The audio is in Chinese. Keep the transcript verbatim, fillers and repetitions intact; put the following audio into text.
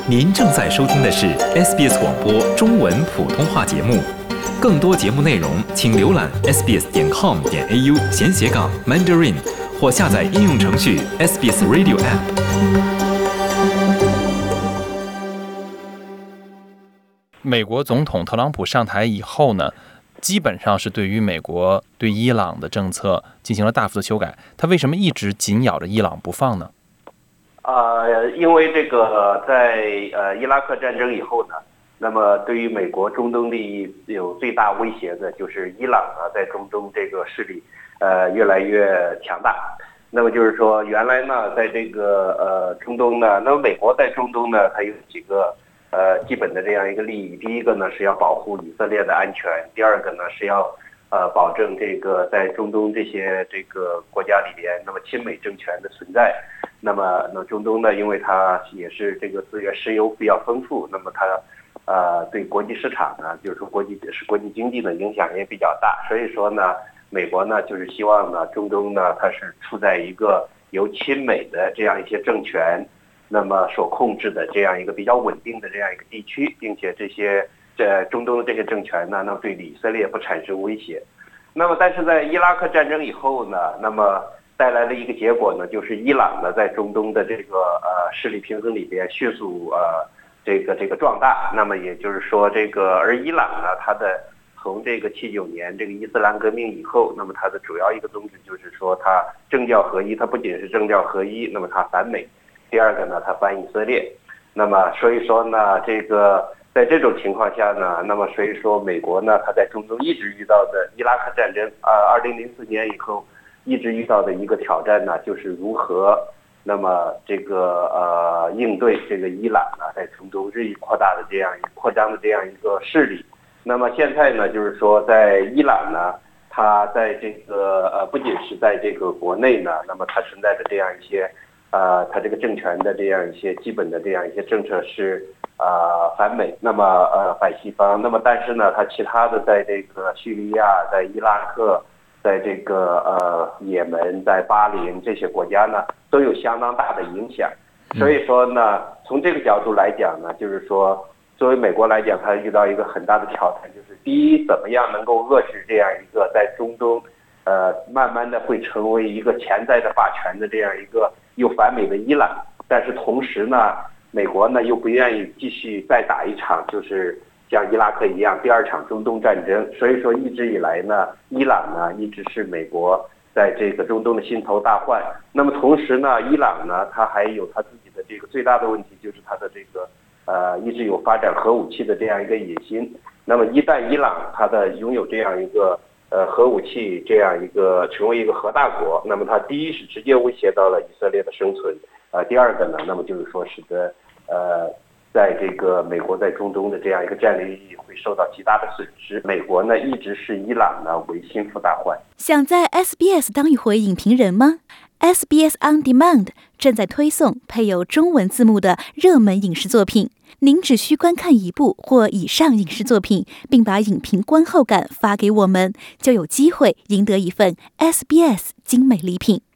您正在收听的是 S B S 广播中文普通话节目，更多节目内容请浏览 s b s 点 com 点 a u 闲斜杠 Mandarin 或下载应用程序 S B S Radio App。 美国总统特朗普上台以后呢，基本上是对于美国对伊朗的政策进行了大幅的修改。他为什么一直紧咬着伊朗不放呢？ 呃，因为这个在呃伊拉克战争以后呢，那么对于美国中东利益有最大威胁的就是伊朗啊，在中东这个势力呃越来越强大。那么就是说，原来呢，在这个呃中东呢，那么美国在中东呢，它有几个呃基本的这样一个利益。第一个呢是要保护以色列的安全，第二个呢是要呃保证这个在中东这些这个国家里边，那么亲美政权的存在。那么，那中东呢，因为它也是这个资源石油比较丰富，那么它，呃，对国际市场呢，就是说国际是国际经济的影响也比较大，所以说呢，美国呢就是希望呢，中东呢它是处在一个由亲美的这样一些政权，那么所控制的这样一个比较稳定的这样一个地区，并且这些这中东的这些政权呢，那么对以色列不产生威胁。那么，但是在伊拉克战争以后呢，那么带来的一个结果呢，就是伊朗呢在中东的这个呃势力平衡里边迅速呃这个这个壮大。那么也就是说，这个而伊朗呢，它的从这个七九年这个伊斯兰革命以后，那么它的主要一个宗旨就是说，它政教合一。它不仅是政教合一，那么它反美；第二个呢，它反以色列。那么所以说呢，这个在这种情况下呢，那么所以说美国呢，它在中东一直遇到的伊拉克战争啊，二零零四年以后。一直遇到的一个挑战呢，就是如何那么这个呃应对这个伊朗呢在中东日益扩大的这样扩张的这样一个势力。那么现在呢，就是说在伊朗呢，它在这个呃不仅是在这个国内呢，那么它存在的这样一些呃它这个政权的这样一些基本的这样一些政策是呃反美，那么呃反西方。那么但是呢，它其他的在这个叙利亚、在伊拉克。在这个呃也门、在巴林这些国家呢，都有相当大的影响。所以说呢，从这个角度来讲呢，就是说，作为美国来讲，它遇到一个很大的挑战，就是第一，怎么样能够遏制这样一个在中东，呃，慢慢的会成为一个潜在的霸权的这样一个又反美的伊朗，但是同时呢，美国呢又不愿意继续再打一场就是。像伊拉克一样第二场中东战争，所以说一直以来呢，伊朗呢一直是美国在这个中东的心头大患。那么同时呢，伊朗呢它还有它自己的这个最大的问题，就是它的这个呃一直有发展核武器的这样一个野心。那么一旦伊朗它的拥有这样一个呃核武器这样一个成为一个核大国，那么它第一是直接威胁到了以色列的生存，呃第二个呢，那么就是说使得呃。在这个美国在中东的这样一个战略意义会受到极大的损失。美国呢一直视伊朗呢为心腹大患。 想在 S B S 当一回影评人吗？ S B S On Demand 正在推送配有中文字幕的热门影视作品。您只需观看一部或以上影视作品，并把影评观后感发给我们，就有机会赢得一份 S B S 精美礼品。